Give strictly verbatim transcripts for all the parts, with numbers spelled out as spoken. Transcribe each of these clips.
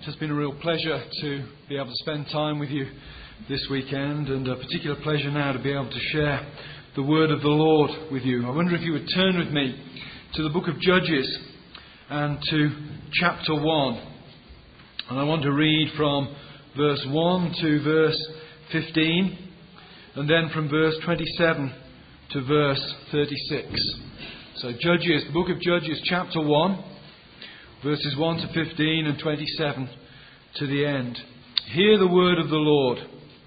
It has been a real pleasure to be able to spend time with you this weekend, and a particular pleasure now to be able to share the word of the Lord with you. I wonder if you would turn with me to the book of Judges and to chapter one. And I want to read from verse one to verse fifteen, and then from verse twenty-seven to verse thirty-six. So Judges, the book of Judges, chapter one, verses one to fifteen and twenty-seven to the end. Hear the word of the Lord.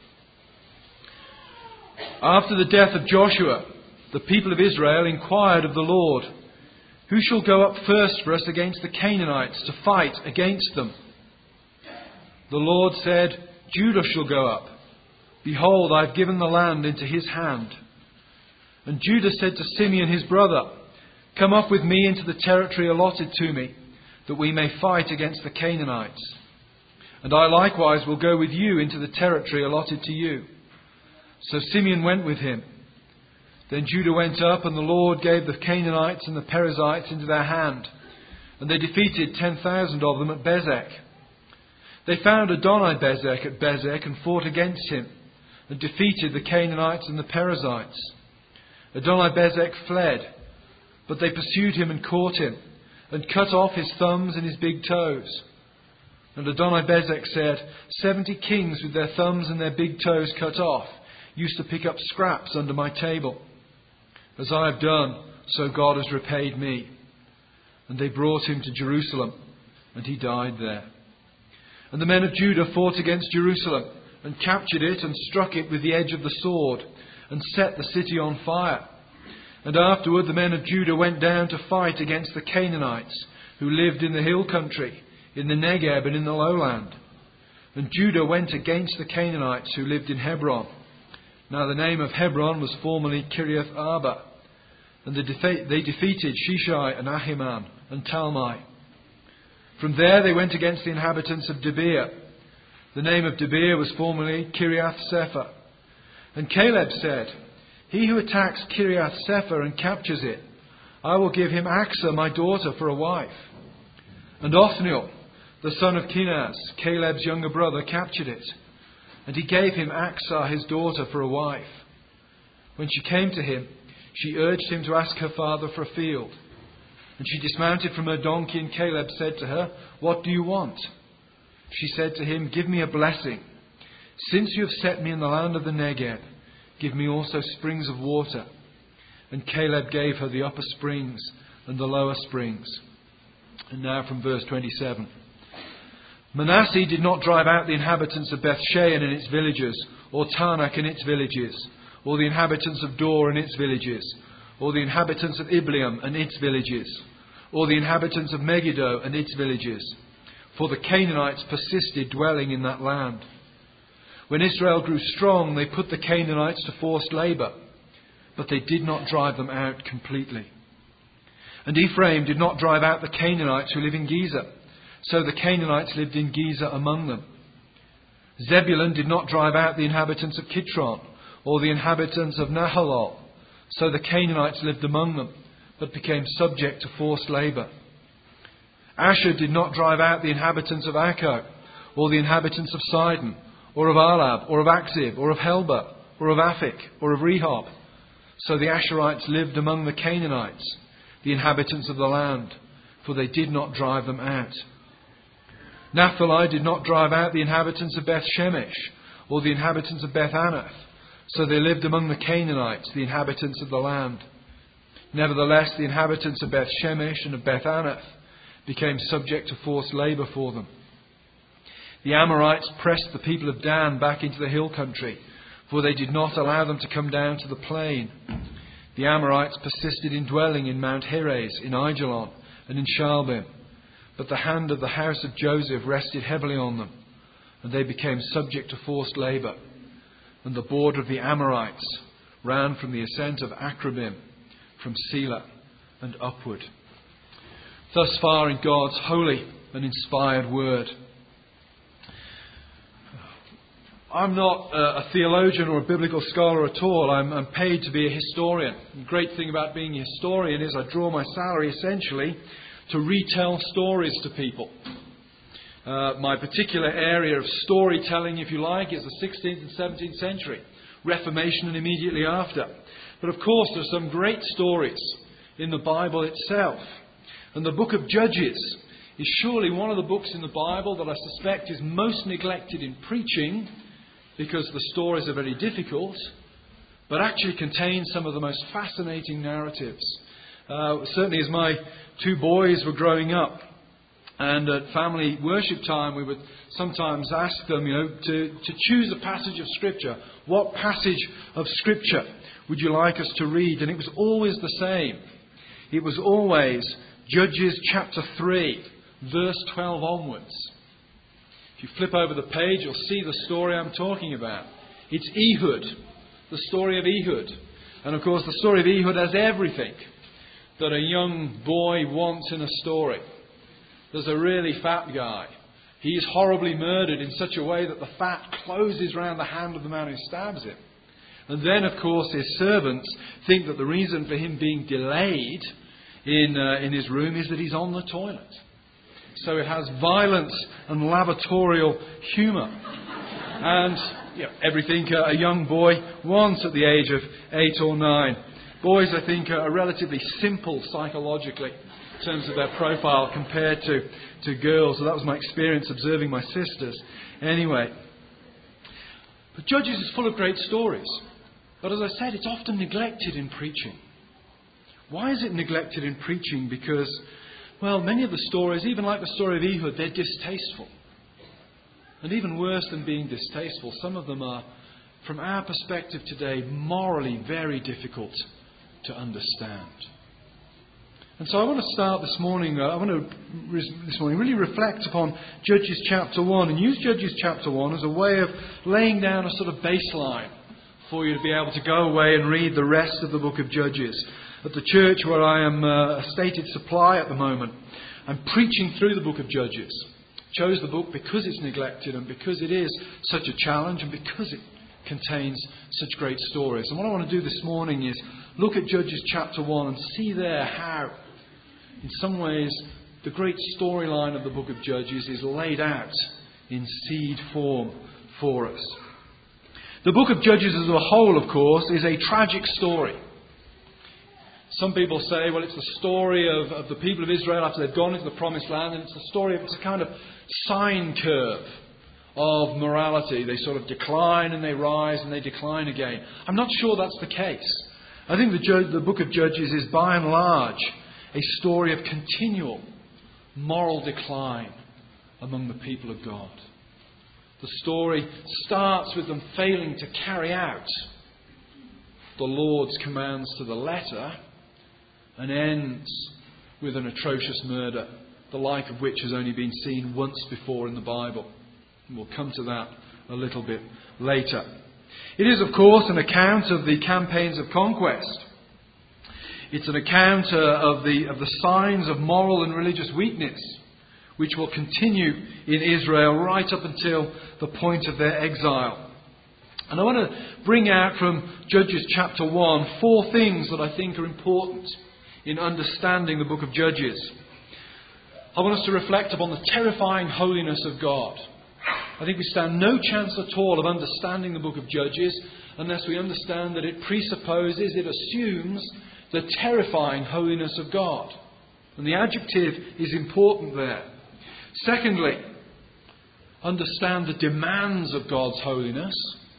After the death of Joshua, the people of Israel inquired of the Lord, "Who shall go up first for us against the Canaanites to fight against them?" The Lord said, "Judah shall go up. Behold, I have given the land into his hand." And Judah said to Simeon his brother, "Come up with me into the territory allotted to me, that we may fight against the Canaanites. And I likewise will go with you into the territory allotted to you." So Simeon went with him. Then Judah went up, and the Lord gave the Canaanites and the Perizzites into their hand, and they defeated ten thousand of them at Bezek. They found Adoni-Bezek at Bezek and fought against him, and defeated the Canaanites and the Perizzites. Adoni-Bezek fled, but they pursued him and caught him, and cut off his thumbs and his big toes. And Adoni-Bezek said, Seventy kings with their thumbs and their big toes cut off used to pick up scraps under my table. As I have done, so God has repaid me." And they brought him to Jerusalem, and he died there. And the men of Judah fought against Jerusalem, and captured it, and struck it with the edge of the sword, and set the city on fire. And afterward the men of Judah went down to fight against the Canaanites, who lived in the hill country, in the Negeb and in the lowland. And Judah went against the Canaanites who lived in Hebron. Now the name of Hebron was formerly Kiriath Arba. And they, defe- they defeated Sheshai and Ahiman and Talmai. From there they went against the inhabitants of Debir. The name of Debir was formerly Kiriath Sepher. And Caleb said, "He who attacks Kiriath Sepher and captures it, I will give him Achsah my daughter for a wife." And Othniel, the son of Kenaz, Caleb's younger brother, captured it, and he gave him Achsah his daughter for a wife. When she came to him, she urged him to ask her father for a field. And she dismounted from her donkey, and Caleb said to her, "What do you want?" She said to him, "Give me a blessing. Since you have set me in the land of the Negeb, give me also springs of water." And Caleb gave her the upper springs and the lower springs. And now from verse twenty-seven. Manasseh did not drive out the inhabitants of Bethshean and its villages, or Tanakh and its villages, or the inhabitants of Dor and its villages, or the inhabitants of Ibleam and its villages, or the inhabitants of Megiddo and its villages. For the Canaanites persisted dwelling in that land. When Israel grew strong, they put the Canaanites to forced labour, but they did not drive them out completely. And Ephraim did not drive out the Canaanites who live in Gezer, so the Canaanites lived in Gezer among them. Zebulun did not drive out the inhabitants of Kitron, or the inhabitants of Nahalol, so the Canaanites lived among them, but became subject to forced labour. Asher did not drive out the inhabitants of Akko, or the inhabitants of Sidon, or of Alab, or of Akzib, or of Helba, or of Aphik, or of Rehob. So the Asherites lived among the Canaanites, the inhabitants of the land, for they did not drive them out. Naphtali did not drive out the inhabitants of Beth Shemesh, or the inhabitants of Beth Anath, so they lived among the Canaanites, the inhabitants of the land. Nevertheless, the inhabitants of Beth Shemesh and of Beth Anath became subject to forced labour for them. The Amorites pressed the people of Dan back into the hill country, for they did not allow them to come down to the plain. The Amorites persisted in dwelling in Mount Heres, in Aijalon, and in Shaalbim. But the hand of the house of Joseph rested heavily on them, and they became subject to forced labour. And the border of the Amorites ran from the ascent of Akrabim, from Selah and upward. Thus far in God's holy and inspired word. I'm not a theologian or a biblical scholar at all. I'm, I'm paid to be a historian. The great thing about being a historian is I draw my salary essentially to retell stories to people. Uh, my particular area of storytelling, if you like, is the sixteenth and seventeenth century, Reformation and immediately after. But of course, there are some great stories in the Bible itself. And the book of Judges is surely one of the books in the Bible that I suspect is most neglected in preaching, because the stories are very difficult, but actually contains some of the most fascinating narratives. Uh, certainly as my two boys were growing up, and at family worship time we would sometimes ask them, you know, to, to choose a passage of Scripture. What passage of Scripture would you like us to read? And it was always the same. It was always Judges chapter three, verse twelve onwards. If you flip over the page, you'll see the story I'm talking about. It's Ehud, the story of Ehud. And of course, the story of Ehud has everything that a young boy wants in a story. There's a really fat guy. He is horribly murdered in such a way that the fat closes round the hand of the man who stabs him. And then, of course, his servants think that the reason for him being delayed in, uh, in his room is that he's on the toilet. So it has violence and lavatorial humour. And you know, everything a young boy wants at the age of eight or nine. Boys, I think, are relatively simple psychologically in terms of their profile compared to, to girls. So that was my experience observing my sisters. Anyway. But Judges is full of great stories. But as I said, it's often neglected in preaching. Why is it neglected in preaching? Because, well, many of the stories, even like the story of Ehud, they're distasteful. And even worse than being distasteful, some of them are, from our perspective today, morally very difficult to understand. And so I want to start this morning, uh, I want to this morning really reflect upon Judges chapter one and use Judges chapter one as a way of laying down a sort of baseline for you to be able to go away and read the rest of the book of Judges. At the church where I am uh, a stated supply at the moment, I'm preaching through the book of Judges. Chose the book because it's neglected and because it is such a challenge and because it contains such great stories. And what I want to do this morning is look at Judges chapter one and see there how, in some ways, the great storyline of the book of Judges is laid out in seed form for us. The book of Judges as a whole, of course, is a tragic story. Some people say, well, it's the story of, of the people of Israel after they've gone into the promised land, and it's a story of, it's a kind of sine curve of morality. They sort of decline and they rise and they decline again. I'm not sure that's the case. I think the, Judge, the book of Judges is by and large a story of continual moral decline among the people of God. The story starts with them failing to carry out the Lord's commands to the letter and ends with an atrocious murder, the like of which has only been seen once before in the Bible. And we'll come to that a little bit later. It is, of course, an account of the campaigns of conquest. It's an account uh, of the of the signs of moral and religious weakness which will continue in Israel right up until the point of their exile. And I want to bring out from Judges chapter one four things that I think are important in understanding the book of Judges. I want us to reflect upon the terrifying holiness of God. I think we stand no chance at all of understanding the book of Judges unless we understand that it presupposes, it assumes the terrifying holiness of God. And the adjective is important there. Secondly, understand the demands of God's holiness.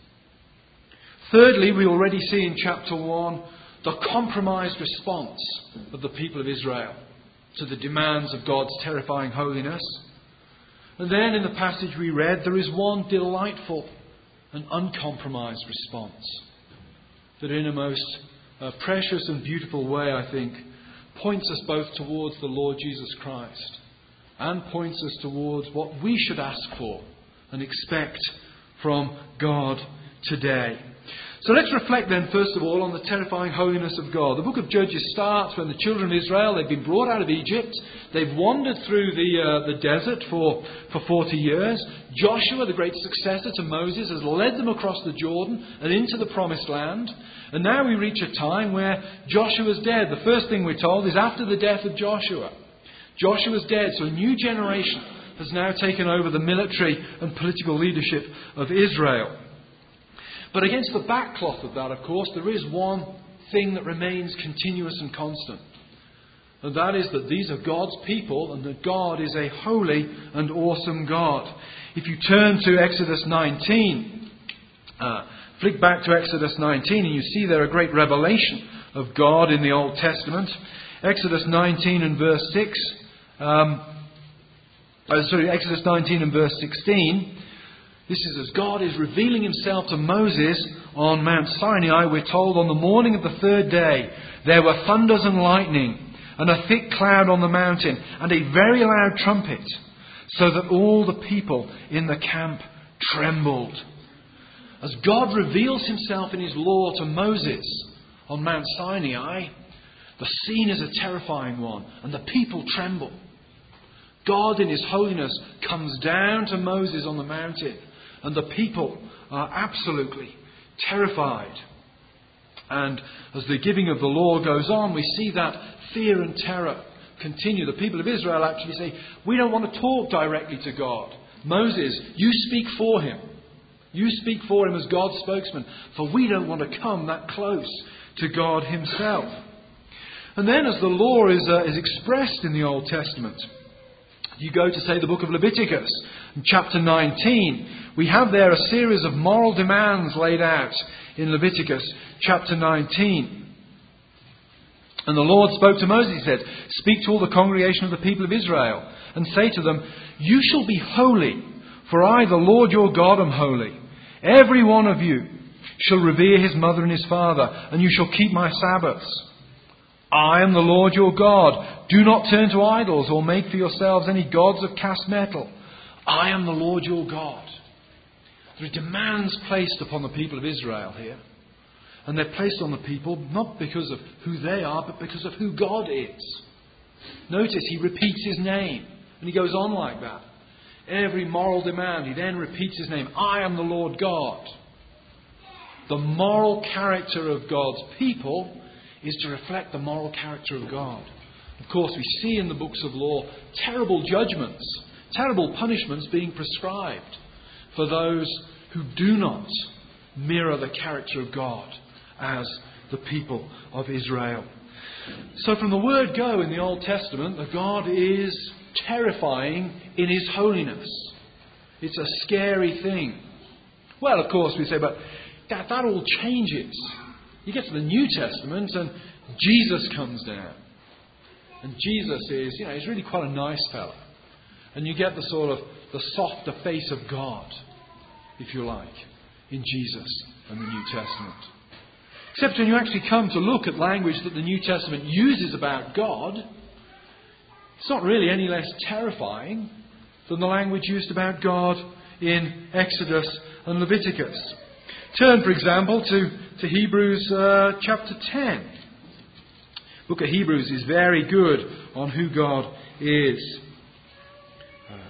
Thirdly, we already see in chapter one the compromised response of the people of Israel to the demands of God's terrifying holiness. And then in the passage we read, there is one delightful and uncompromised response that in a most uh, precious and beautiful way, I think, points us both towards the Lord Jesus Christ and points us towards what we should ask for and expect from God today. So let's reflect then, first of all, on the terrifying holiness of God. The book of Judges starts when the children of Israel, they've been brought out of Egypt. They've wandered through the uh, the desert for, for forty years. Joshua, the great successor to Moses, has led them across the Jordan and into the promised land. And now we reach a time where Joshua's dead. The first thing we're told is after the death of Joshua. Joshua's dead, so a new generation has now taken over the military and political leadership of Israel. But against the backcloth of that, of course, there is one thing that remains continuous and constant. And that is that these are God's people and that God is a holy and awesome God. If you turn to Exodus nineteen, uh, flick back to Exodus nineteen and you see there a great revelation of God in the Old Testament. Exodus nineteen and verse six, um, oh, sorry, Exodus nineteen and verse sixteen. This is as God is revealing himself to Moses on Mount Sinai. We're told on the morning of the third day there were thunders and lightning and a thick cloud on the mountain and a very loud trumpet, so that all the people in the camp trembled. As God reveals himself in his law to Moses on Mount Sinai, the scene is a terrifying one and the people tremble. God in his holiness comes down to Moses on the mountain and the people are absolutely terrified. And as the giving of the law goes on, we see that fear and terror continue. The people of Israel actually say, we don't want to talk directly to God. Moses, you speak for him. You speak for him as God's spokesman, for we don't want to come that close to God himself. And then as the law is, uh, is expressed in the Old Testament, you go to, say, the book of Leviticus, in chapter nineteen, we have there a series of moral demands laid out in Leviticus chapter nineteen. And the Lord spoke to Moses, he said, speak to all the congregation of the people of Israel and say to them, you shall be holy, for I, the Lord your God, am holy. Every one of you shall revere his mother and his father, and you shall keep my Sabbaths. I am the Lord your God. Do not turn to idols or make for yourselves any gods of cast metal. I am the Lord your God. There are demands placed upon the people of Israel here. And they're placed on the people not because of who they are, but because of who God is. Notice he repeats his name. And he goes on like that. Every moral demand, he then repeats his name. I am the Lord God. The moral character of God's people is to reflect the moral character of God. Of course, we see in the books of law terrible judgments, terrible punishments being prescribed for those who do not mirror the character of God as the people of Israel. So from the word go in the Old Testament, the God is terrifying in his holiness. It's a scary thing. Well, of course, we say, but that, that all changes. You get to the New Testament and Jesus comes down. And Jesus is, you know, he's really quite a nice fellow. And you get the sort of the softer face of God, if you like, in Jesus and the New Testament. Except when you actually come to look at language that the New Testament uses about God, it's not really any less terrifying than the language used about God in Exodus and Leviticus. Turn, for example, to, to Hebrews uh, chapter ten. The book of Hebrews is very good on who God is. Uh,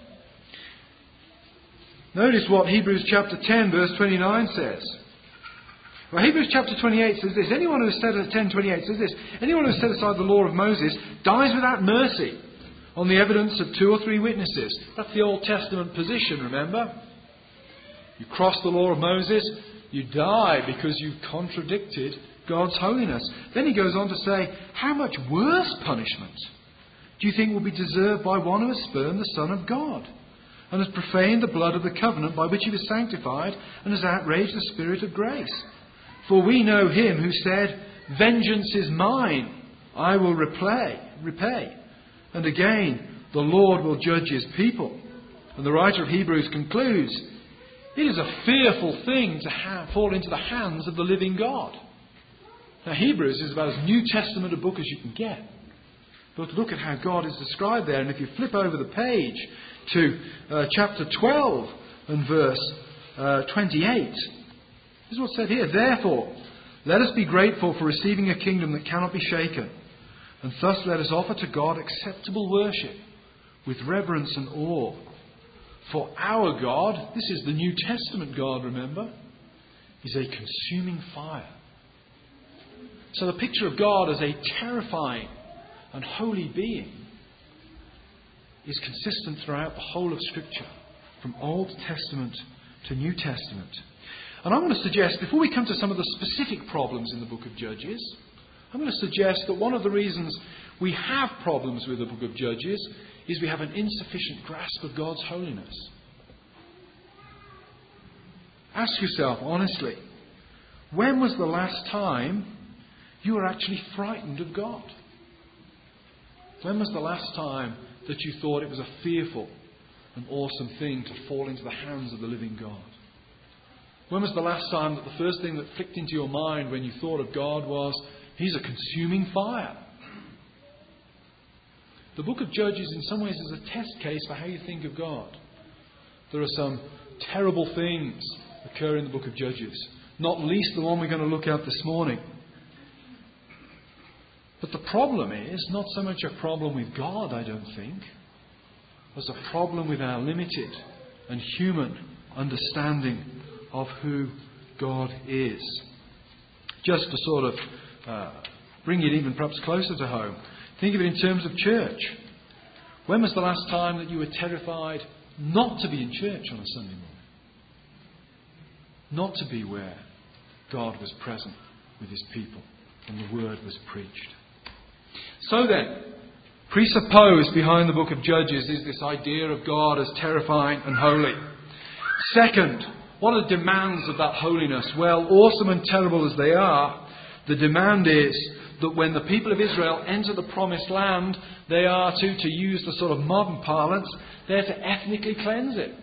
notice what Hebrews chapter ten, verse twenty-nine says. Well, Hebrews chapter twenty-eight says this. Anyone who has set ten twenty-eight says this. Anyone who has set aside the law of Moses dies without mercy on the evidence of two or three witnesses. That's the Old Testament position, remember? You cross the law of Moses, you die because you've contradicted God's holiness. Then he goes on to say, how much worse punishment do you think will be deserved by one who has spurned the Son of God and has profaned the blood of the covenant by which he was sanctified and has outraged the Spirit of grace? For we know him who said, vengeance is mine, I will repay. repay. And again, the Lord will judge his people. And the writer of Hebrews concludes, it is a fearful thing to have, fall into the hands of the living God. Now, Hebrews is about as New Testament a book as you can get. But look at how God is described there. And if you flip over the page to uh, chapter twelve and verse uh, twenty-eight, this is what's said here. Therefore, let us be grateful for receiving a kingdom that cannot be shaken. And thus let us offer to God acceptable worship with reverence and awe. For our God, this is the New Testament God, remember, is a consuming fire. So the picture of God as a terrifying and holy being is consistent throughout the whole of Scripture, from Old Testament to New Testament. And I'm going to suggest, before we come to some of the specific problems in the book of Judges, I'm going to suggest that one of the reasons we have problems with the book of Judges is we have an insufficient grasp of God's holiness. Ask yourself honestly, when was the last time you were actually frightened of God? When was the last time that you thought it was a fearful and awesome thing to fall into the hands of the living God? When was the last time that the first thing that flicked into your mind when you thought of God was, He's a consuming fire? The book of Judges in some ways is a test case for how you think of God. There are some terrible things occur in the book of Judges, not least the one we're going to look at this morning. But the problem is not so much a problem with God, I don't think, as a problem with our limited and human understanding of who God is. Just to sort of uh, bring it even perhaps closer to home, think of it in terms of church. When was the last time that you were terrified not to be in church on a Sunday morning? Not to be where God was present with His people and the Word was preached. So then, presupposed behind the book of Judges is this idea of God as terrifying and holy. Second, what are the demands of that holiness? Well, awesome and terrible as they are, the demand is that when the people of Israel enter the promised land, they are to, to use the sort of modern parlance, they are to ethnically cleanse it.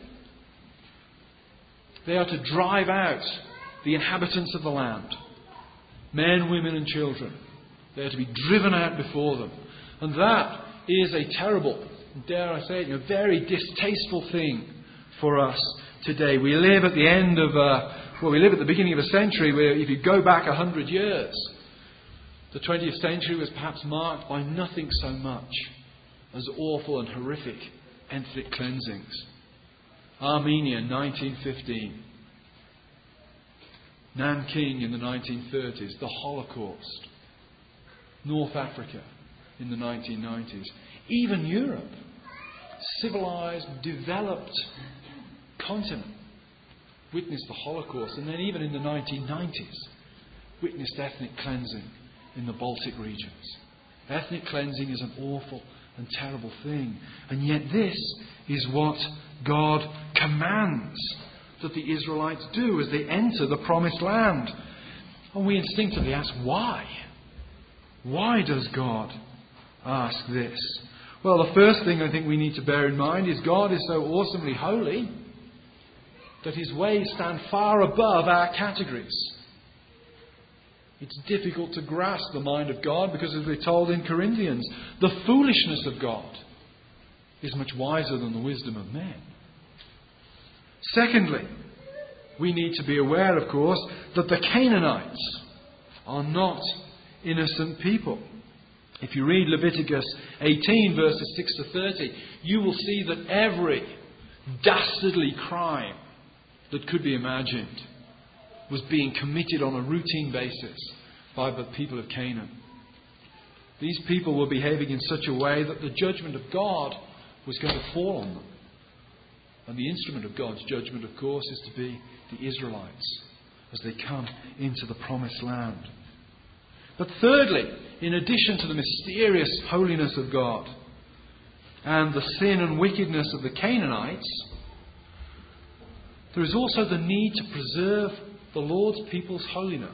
They are to drive out the inhabitants of the land, men, women and children. They are to be driven out before them. And that is a terrible, dare I say it, a very distasteful thing for us today. We live at the end of, a, well, we live at the beginning of a century where if you go back a hundred years, the twentieth century was perhaps marked by nothing so much as awful and horrific ethnic cleansings. Armenia, nineteen fifteen. Nanking in the nineteen thirties. The Holocaust. North Africa in the nineteen nineties. Even Europe, civilized, developed continent, witnessed the Holocaust. And then even in the nineteen nineties, witnessed ethnic cleansing in the Baltic regions. Ethnic cleansing is an awful and terrible thing. And yet this is what God commands that the Israelites do as they enter the promised land. And we instinctively ask, why? Why does God ask this? Well, the first thing I think we need to bear in mind is God is so awesomely holy that His ways stand far above our categories. It's difficult to grasp the mind of God because, as we're told in Corinthians, the foolishness of God is much wiser than the wisdom of men. Secondly, we need to be aware, of course, that the Canaanites are not innocent people. If you read Leviticus eighteen, verses six to thirty, you will see that every dastardly crime that could be imagined was being committed on a routine basis by the people of Canaan. These people were behaving in such a way that the judgment of God was going to fall on them. And the instrument of God's judgment, of course, is to be the Israelites as they come into the promised land. But thirdly, in addition to the mysterious holiness of God and the sin and wickedness of the Canaanites, there is also the need to preserve the Lord's people's holiness.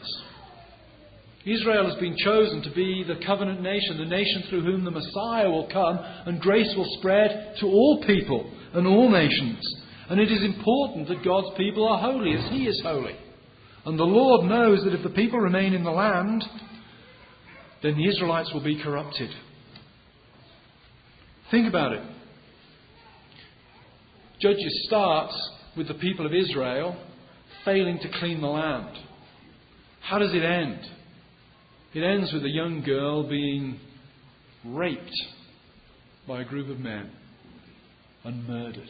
Israel has been chosen to be the covenant nation, the nation through whom the Messiah will come and grace will spread to all people and all nations. And it is important that God's people are holy as He is holy. And the Lord knows that if the people remain in the land, then the Israelites will be corrupted. Think about it. Judges starts with the people of Israel failing to clean the land. How does it end? It ends with a young girl being raped by a group of men and murdered.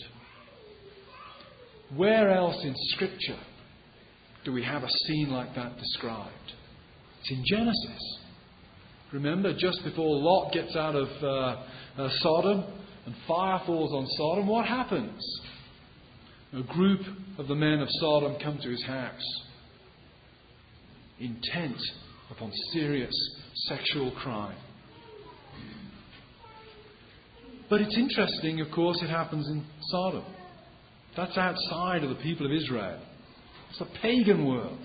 Where else in Scripture do we have a scene like that described? It's in Genesis. Remember, just before Lot gets out of uh, uh, Sodom and fire falls on Sodom, what happens? A group of the men of Sodom come to his house, intent upon serious sexual crime. But it's interesting, of course, it happens in Sodom. That's outside of the people of Israel. It's a pagan world.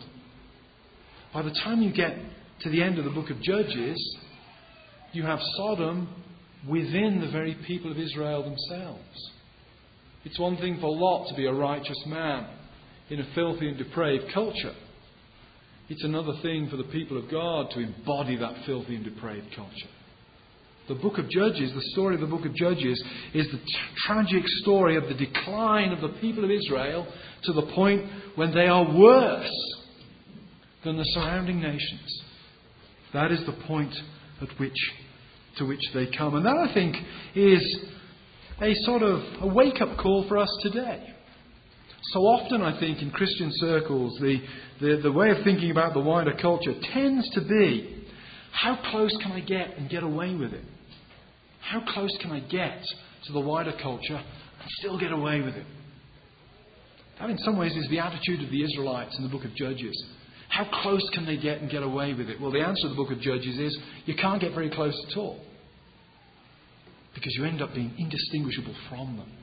By the time you get to the end of the book of Judges, you have Sodom within the very people of Israel themselves. It's one thing for Lot to be a righteous man in a filthy and depraved culture. It's another thing for the people of God to embody that filthy and depraved culture. The book of Judges, the story of the book of Judges, is the t- tragic story of the decline of the people of Israel to the point when they are worse than the surrounding nations. That is the point at which to which they come. And that, I think, is a sort of a wake-up call for us today. So often, I think, in Christian circles, the, the, the way of thinking about the wider culture tends to be, how close can I get and get away with it? How close can I get to the wider culture and still get away with it? That, in some ways, is the attitude of the Israelites in the book of Judges. How close can they get and get away with it? Well, the answer to the book of Judges is you can't get very close at all, because you end up being indistinguishable from them.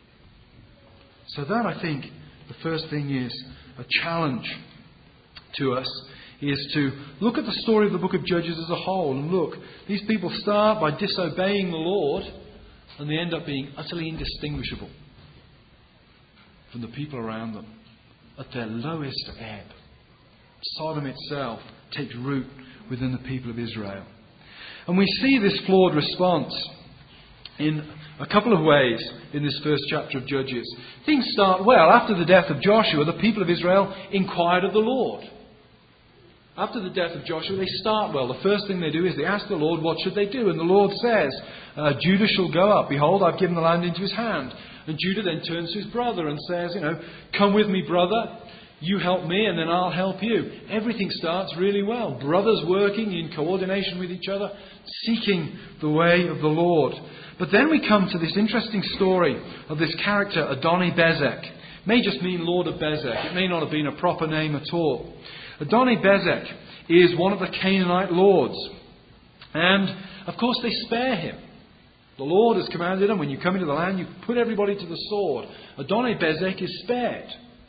So that, I think, the first thing is a challenge to us, is to look at the story of the book of Judges as a whole. And look, these people start by disobeying the Lord, and they end up being utterly indistinguishable from the people around them at their lowest ebb. Sodom itself takes root within the people of Israel. And we see this flawed response in a couple of ways in this first chapter of Judges. Things start well. After the death of Joshua, the people of Israel inquired of the Lord. After the death of Joshua, they start well. The first thing they do is they ask the Lord, what should they do? And the Lord says, uh, Judah shall go up. Behold, I've given the land into his hand. And Judah then turns to his brother and says, you know, come with me, brother. You help me and then I'll help you. Everything starts really well. Brothers working in coordination with each other, seeking the way of the Lord. But then we come to this interesting story of this character, Adoni-Bezek. It may just mean Lord of Bezek. It may not have been a proper name at all. Adoni-Bezek is one of the Canaanite lords. And, of course, they spare him. The Lord has commanded them, when you come into the land, you put everybody to the sword. Adoni-Bezek is spared.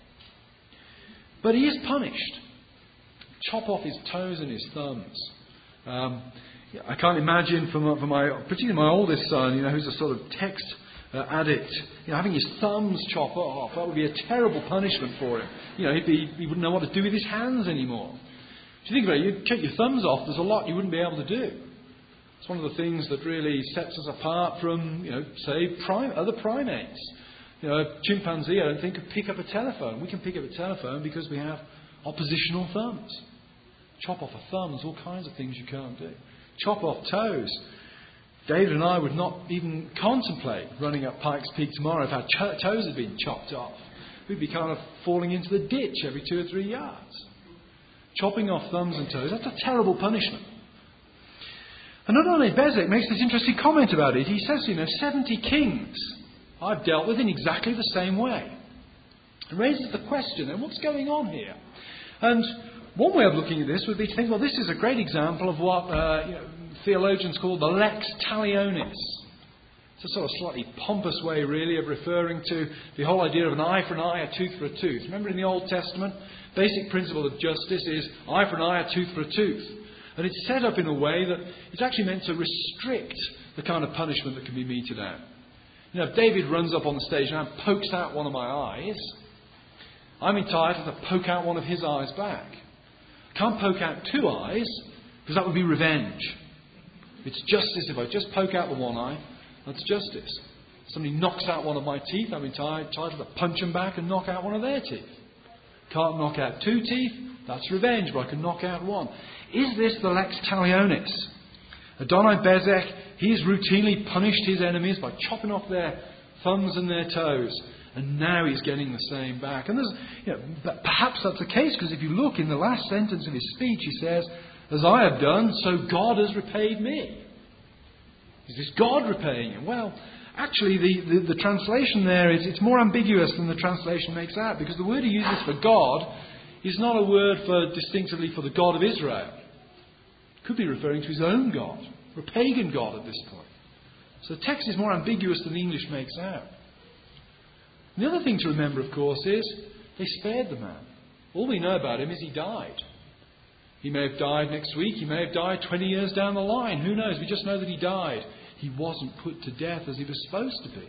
But he is punished. Chop off his toes and his thumbs. Um, I can't imagine for my, for my, particularly my oldest son, you know, who's a sort of text uh, addict, you know, having his thumbs chopped off. That would be a terrible punishment for him. You know, he'd be, he wouldn't know what to do with his hands anymore. If you think about it, you'd cut your thumbs off, there's a lot you wouldn't be able to do. It's one of the things that really sets us apart from, you know, say, prime, other primates. You know, a chimpanzee, I don't think, could pick up a telephone. We can pick up a telephone because we have oppositional thumbs. Chop off a thumb, there's all kinds of things you can't do. Chop off toes. David and I would not even contemplate running up Pikes Peak tomorrow if our cho- toes had been chopped off. We'd be kind of falling into the ditch every two or three yards. Chopping off thumbs and toes, that's a terrible punishment. And Adoni-Bezek makes this interesting comment about it. He says, you know, seventy kings I've dealt with in exactly the same way. It raises the question, then, what's going on here? And one way of looking at this would be to think, well, this is a great example of what uh, you know, theologians call the lex talionis. It's a sort of slightly pompous way, really, of referring to the whole idea of an eye for an eye, a tooth for a tooth. Remember in the Old Testament, basic principle of justice is eye for an eye, a tooth for a tooth. And it's set up in a way that it's actually meant to restrict the kind of punishment that can be meted out. You know, if David runs up on the stage and pokes out one of my eyes, I'm entitled to poke out one of his eyes back. I can't poke out two eyes, because that would be revenge. It's justice if I just poke out the one eye. That's justice. If somebody knocks out one of my teeth, I'm entitled to punch them back and knock out one of their teeth. Can't knock out two teeth, that's revenge, but I can knock out one. Is this the lex talionis? Adoni-Bezek, he's routinely punished his enemies by chopping off their thumbs and their toes. And now he's getting the same back. And there's, you know, perhaps that's the case, because if you look in the last sentence of his speech, he says, as I have done, so God has repaid me. Is this God repaying him? Well, Actually, the, the, the translation there is it's more ambiguous than the translation makes out, because the word he uses for God is not a word for distinctively for the God of Israel. It could be referring to his own God, or a pagan God at this point. So the text is more ambiguous than the English makes out. And the other thing to remember, of course, is they spared the man. All we know about him is he died. He may have died next week. He may have died twenty years down the line. Who knows? We just know that he died. He wasn't put to death as he was supposed to be.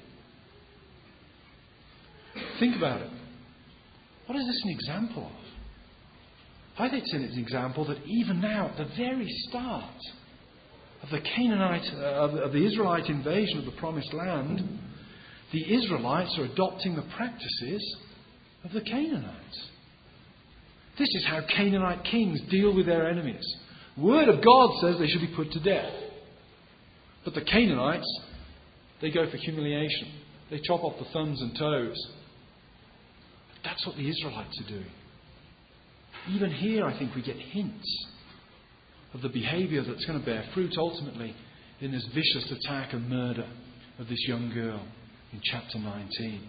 Think about it. What is this an example of? I think it's an example that even now, at the very start of the Canaanite, uh, of, of the Israelite invasion of the Promised Land, the Israelites are adopting the practices of the Canaanites. This is how Canaanite kings deal with their enemies. The Word of God says they should be put to death. But the Canaanites, they go for humiliation. They chop off the thumbs and toes. That's what the Israelites are doing. Even here, I think we get hints of the behaviour that's going to bear fruit ultimately in this vicious attack and murder of this young girl in chapter nineteen.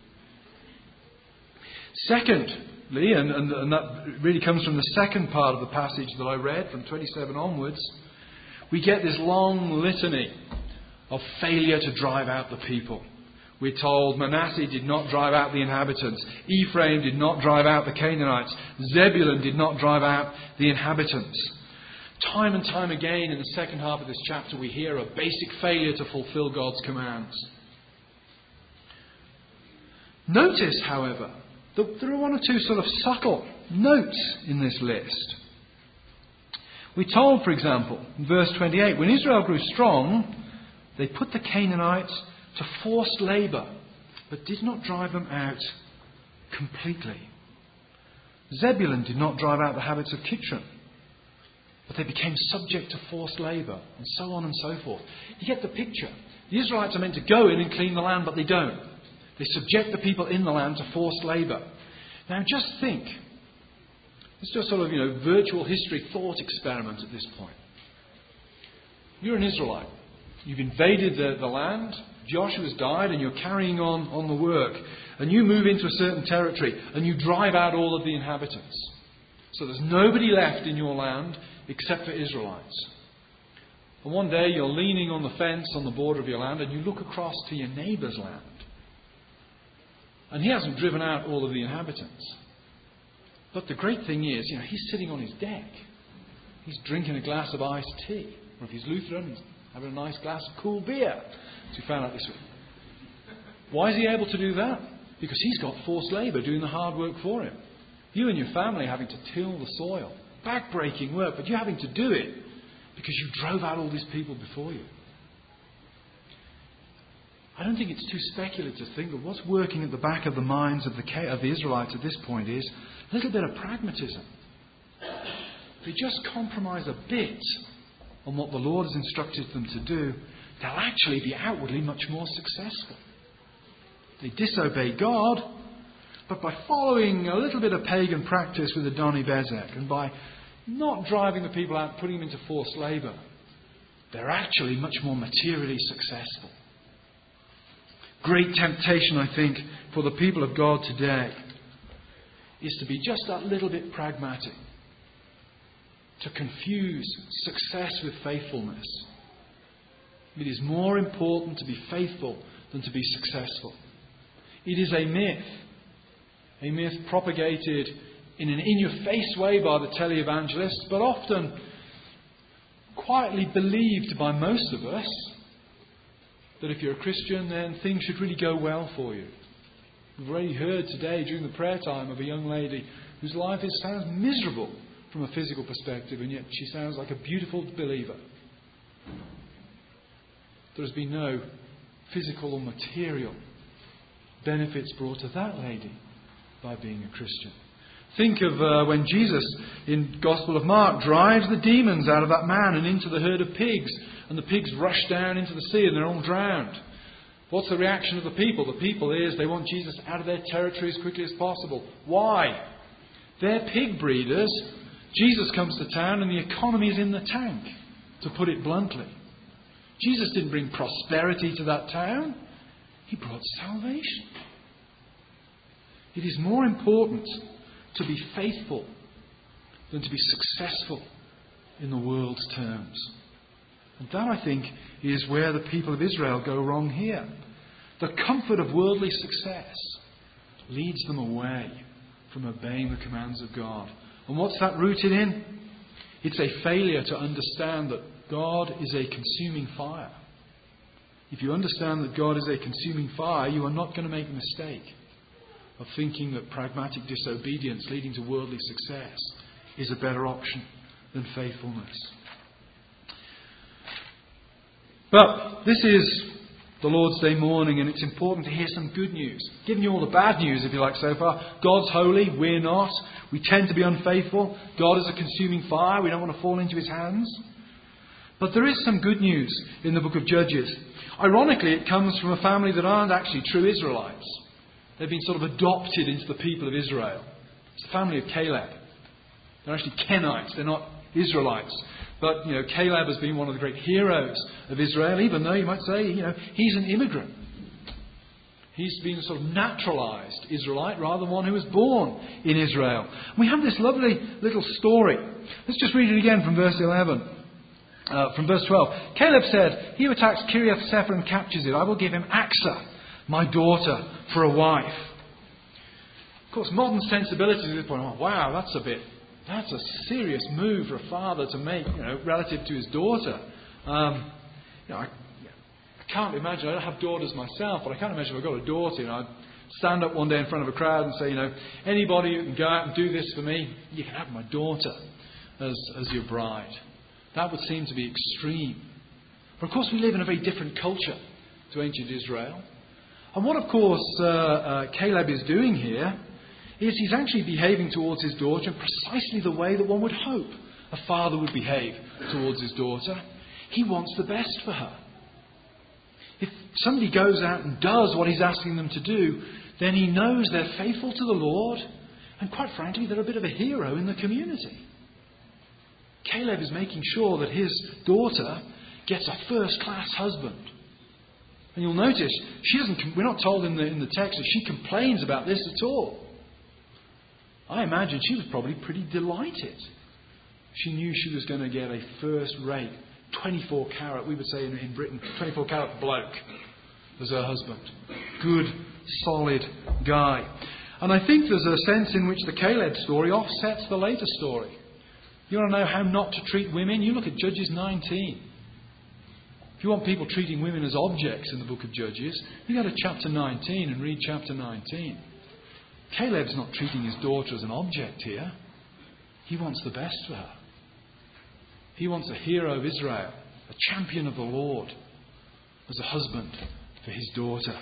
Secondly, and, and, and that really comes from the second part of the passage that I read from twenty-seven onwards, we get this long litany of failure to drive out the people. We're told Manasseh did not drive out the inhabitants. Ephraim did not drive out the Canaanites. Zebulun did not drive out the inhabitants. Time and time again in the second half of this chapter we hear a basic failure to fulfill God's commands. Notice, however, that there are one or two sort of subtle notes in this list. We're told, for example, in verse twenty-eight, when Israel grew strong, they put the Canaanites to forced labour, but did not drive them out completely. Zebulun did not drive out the habits of Kitron, but they became subject to forced labour, and so on and so forth. You get the picture. The Israelites are meant to go in and clean the land, but they don't. They subject the people in the land to forced labour. Now just think. It's just sort of, you know, virtual history thought experiment at this point. You're an Israelite. You've invaded the, the land. Joshua's died and you're carrying on, on the work. And you move into a certain territory and you drive out all of the inhabitants. So there's nobody left in your land except for Israelites. And one day you're leaning on the fence on the border of your land and you look across to your neighbour's land. And he hasn't driven out all of the inhabitants. But the great thing is, you know, he's sitting on his deck. He's drinking a glass of iced tea. Or if he's Lutheran, he's having a nice glass of cool beer. As we found out this week. Why is he able to do that? Because he's got forced labour doing the hard work for him. You and your family are having to till the soil. Back-breaking work, but you're having to do it because you drove out all these people before you. I don't think it's too speculative to think that what's working at the back of the minds of the, of the Israelites at this point is a little bit of pragmatism. They just compromise a bit on what the Lord has instructed them to do, they'll actually be outwardly much more successful. They disobey God, but by following a little bit of pagan practice with Adoni Bezek and by not driving the people out, putting them into forced labour, they're actually much more materially successful. Great temptation, I think, for the people of God today is to be just that little bit pragmatic, to confuse success with faithfulness. It is more important to be faithful than to be successful. It is a myth, a myth propagated in an in-your-face way by the televangelists, but often quietly believed by most of us, that if you're a Christian, then things should really go well for you. We've already heard today during the prayer time of a young lady whose life is, sounds miserable from a physical perspective, and yet she sounds like a beautiful believer. There has been no physical or material benefits brought to that lady by being a Christian. Think of uh, when Jesus, in Gospel of Mark, drives the demons out of that man and into the herd of pigs, and the pigs rush down into the sea and they're all drowned. What's the reaction of the people? The people is they want Jesus out of their territory as quickly as possible. Why? They're pig breeders. Jesus comes to town and the economy is in the tank, to put it bluntly. Jesus didn't bring prosperity to that town. He brought salvation. It is more important to be faithful than to be successful in the world's terms. And that, I think, is where the people of Israel go wrong here. The comfort of worldly success leads them away from obeying the commands of God. And what's that rooted in? It's a failure to understand that God is a consuming fire. If you understand that God is a consuming fire, you are not going to make the mistake of thinking that pragmatic disobedience leading to worldly success is a better option than faithfulness. But this is the Lord's Day morning, and it's important to hear some good news. Giving you all the bad news, if you like, so far. God's holy, we're not. We tend to be unfaithful. God is a consuming fire. We don't want to fall into his hands. But there is some good news in the book of Judges. Ironically, it comes from a family that aren't actually true Israelites. They've been sort of adopted into the people of Israel. It's the family of Caleb. They're actually Kenites. They're not Israelites. But, you know, Caleb has been one of the great heroes of Israel, even though you might say, you know, he's an immigrant. He's been a sort of naturalized Israelite rather than one who was born in Israel. We have this lovely little story. Let's just read it again from verse eleven. Uh, from verse twelve. Caleb said, "He who attacks Kiriath Sefer and captures it, I will give him Achsah, my daughter, for a wife." Of course, modern sensibilities at this point, oh, wow, that's a bit... That's a serious move for a father to make, you know, relative to his daughter. Um, you know, I, I can't imagine. I don't have daughters myself, but I can't imagine if I've got a daughter. You know, I'd stand up one day in front of a crowd and say, you know, anybody who can go out and do this for me, you can have my daughter as as your bride. That would seem to be extreme. But of course, we live in a very different culture to ancient Israel. And what, of course, uh, uh, Caleb is doing here is he's actually behaving towards his daughter in precisely the way that one would hope a father would behave towards his daughter. He wants the best for her. If somebody goes out and does what he's asking them to do, then he knows they're faithful to the Lord, and quite frankly, they're a bit of a hero in the community. Caleb is making sure that his daughter gets a first-class husband. And you'll notice, she doesn't. We're not told in the, in the text that she complains about this at all. I imagine she was probably pretty delighted. She knew she was going to get a first-rate, twenty-four carat, we would say in, in Britain, twenty-four carat bloke as her husband. Good, solid guy. And I think there's a sense in which the Caleb story offsets the later story. You want to know how not to treat women? You look at Judges nineteen. If you want people treating women as objects in the book of Judges, you go to chapter nineteen and read chapter nineteen. Caleb's not treating his daughter as an object here. He wants the best for her. He wants a hero of Israel, a champion of the Lord, as a husband for his daughter.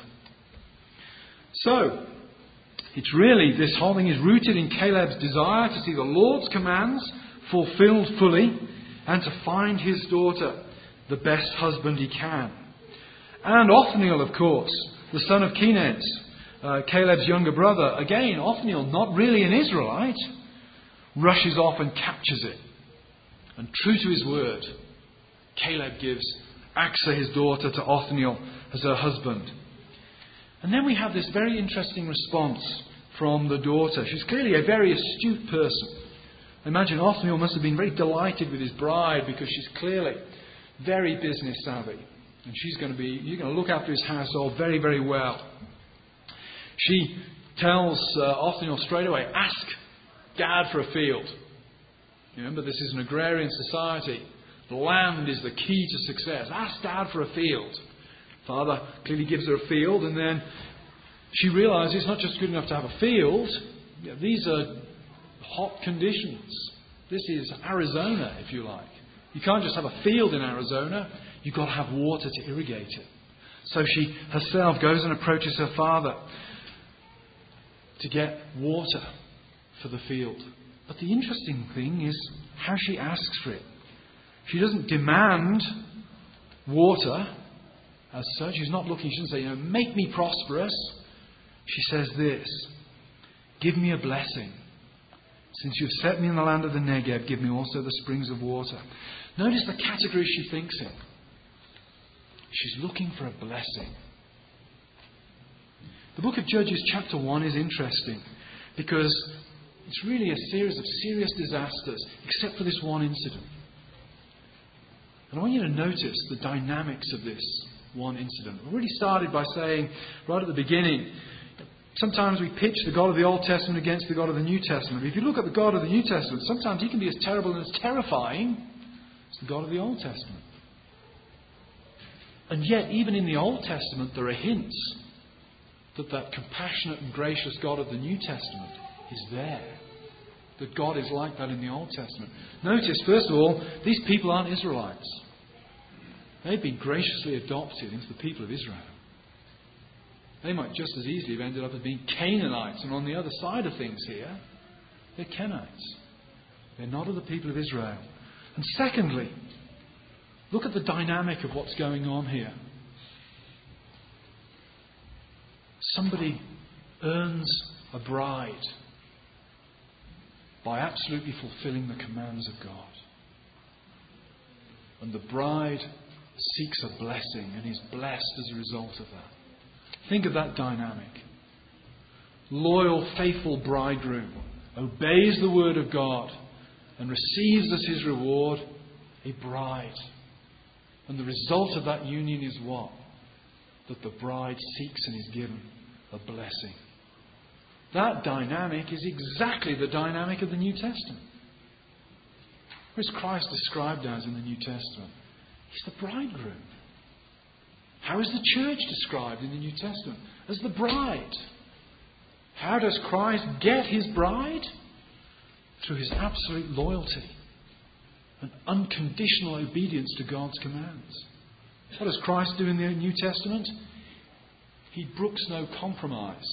So, it's really, this whole thing is rooted in Caleb's desire to see the Lord's commands fulfilled fully and to find his daughter the best husband he can. And Othniel, of course, the son of Kenaz, Uh, Caleb's younger brother, again, Othniel, not really an Israelite, rushes off and captures it. And true to his word, Caleb gives Achsah, his daughter, to Othniel as her husband. And then we have this very interesting response from the daughter. She's clearly a very astute person. I imagine Othniel must have been very delighted with his bride because she's clearly very business savvy. And she's going to be, you're going to look after his household very, very well. She tells uh, Othniel straight away, ask Dad for a field. Remember, this is an agrarian society. Land is the key to success. Ask Dad for a field. Father clearly gives her a field, and then she realises it's not just good enough to have a field. You know, these are hot conditions. This is Arizona, if you like. You can't just have a field in Arizona. You've got to have water to irrigate it. So she herself goes and approaches her father to get water for the field. But the interesting thing is how she asks for it. She doesn't demand water as such. She's not looking, she doesn't say, you know, make me prosperous. She says this, give me a blessing. Since you've set me in the land of the Negev, give me also the springs of water. Notice the category she thinks in. She's looking for a blessing. The book of Judges chapter one is interesting because it's really a series of serious disasters, except for this one incident. And I want you to notice the dynamics of this one incident. We really started by saying, right at the beginning, sometimes we pitch the God of the Old Testament against the God of the New Testament. If you look at the God of the New Testament, sometimes he can be as terrible and as terrifying as the God of the Old Testament. And yet, even in the Old Testament, there are hints that that compassionate and gracious God of the New Testament is there. That God is like that in the Old Testament. Notice, first of all, these people aren't Israelites. They've been graciously adopted into the people of Israel. They might just as easily have ended up as being Canaanites. And on the other side of things here, they're Kenites. They're not of the people of Israel. And secondly, look at the dynamic of what's going on here. Somebody earns a bride by absolutely fulfilling the commands of God. And the bride seeks a blessing and is blessed as a result of that. Think of that dynamic. Loyal, faithful bridegroom obeys the word of God and receives as his reward a bride. And the result of that union is what? That the bride seeks and is given a blessing. That dynamic is exactly the dynamic of the New Testament. What is Christ described as in the New Testament? He's the bridegroom. How is the church described in the New Testament? As the bride. How does Christ get his bride? Through his absolute loyalty and unconditional obedience to God's commands. What does Christ do in the New Testament? He brooks no compromise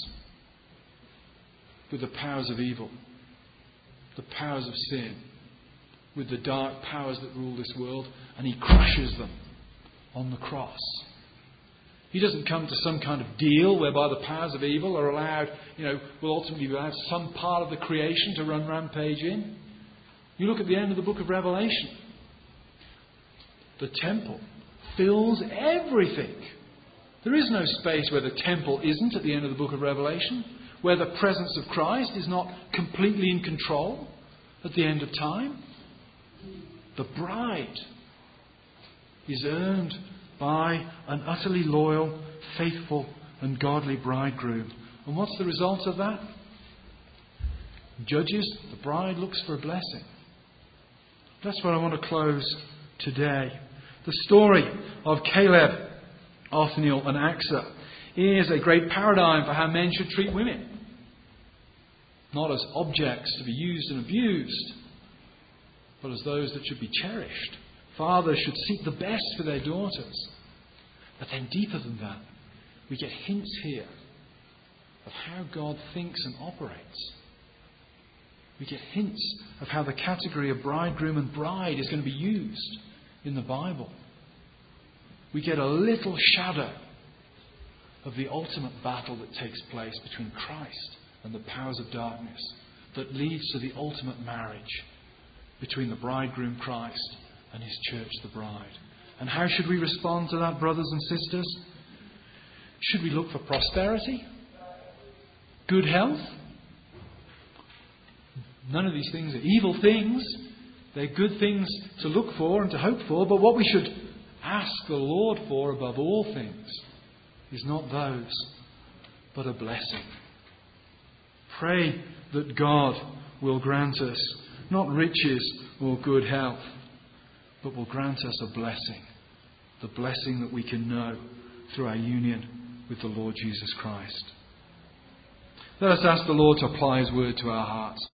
with the powers of evil, the powers of sin, with the dark powers that rule this world, and he crushes them on the cross. He doesn't come to some kind of deal whereby the powers of evil are allowed, you know, will ultimately be allowed some part of the creation to run rampage in. You look at the end of the book of Revelation. The temple fills everything. There is no space where the temple isn't at the end of the book of Revelation, where the presence of Christ is not completely in control at the end of time. The bride is earned by an utterly loyal, faithful and godly bridegroom. And what's the result of that? Judges, the bride looks for a blessing. That's what I want to close today. The story of Caleb, Othniel and Achsah is a great paradigm for how men should treat women. Not as objects to be used and abused, but as those that should be cherished. Fathers should seek the best for their daughters. But then deeper than that, we get hints here of how God thinks and operates. We get hints of how the category of bridegroom and bride is going to be used in the Bible. We get a little shadow of the ultimate battle that takes place between Christ and the powers of darkness that leads to the ultimate marriage between the bridegroom Christ and his church, the bride. And how should we respond to that, brothers and sisters? Should we look for prosperity? Good health? None of these things are evil things. They're good things to look for and to hope for. But what we should ask the Lord for above all things is not those, but a blessing. Pray that God will grant us not riches or good health, but will grant us a blessing. The blessing that we can know through our union with the Lord Jesus Christ. Let us ask the Lord to apply his word to our hearts.